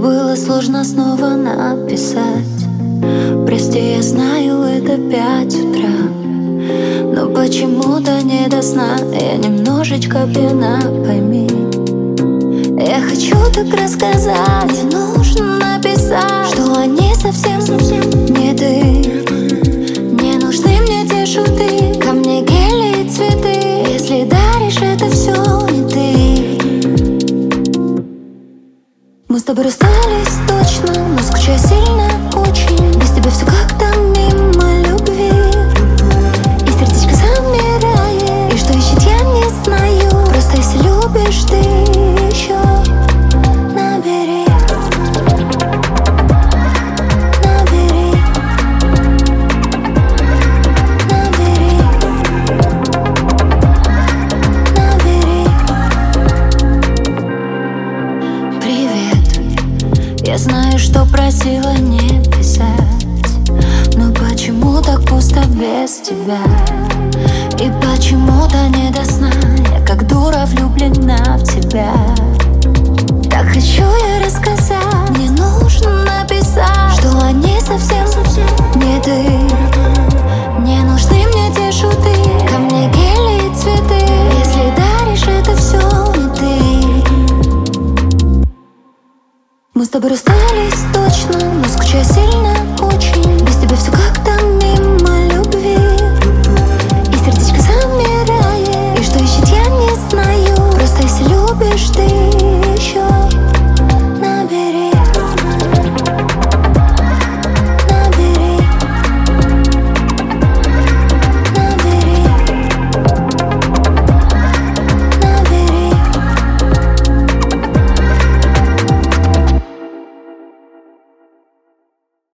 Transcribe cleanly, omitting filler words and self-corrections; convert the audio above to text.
было сложно снова написать. Прости, я знаю, это 5 утра, но почему-то не до сна. Я немножечко пьяна, пойми. Я хочу так рассказать, мне нужно написать, что они совсем не ты. Не нужны мне те шуты, ко мне гели и цветы. Если даришь, это все не ты. Мы с тобой расстались точно, но скучаю сильно очень. Без тебя все как-то мимо любви, и сердечко замирает. И что ищет, я не знаю. Просто если любишь ты еще, набери, набери, набери, набери. Привет, я знаю, что просила не писать, но почему так пусто без тебя? И почему-то не до сна, я как дура влюблена в тебя. Так хочу я рассказать, мне нужно написать, что они совсем не ты. Не нужны мне те шуты, ко мне гели и цветы. Если даришь, это все не ты. Мы с тобой расстались точно, но скучаю сильно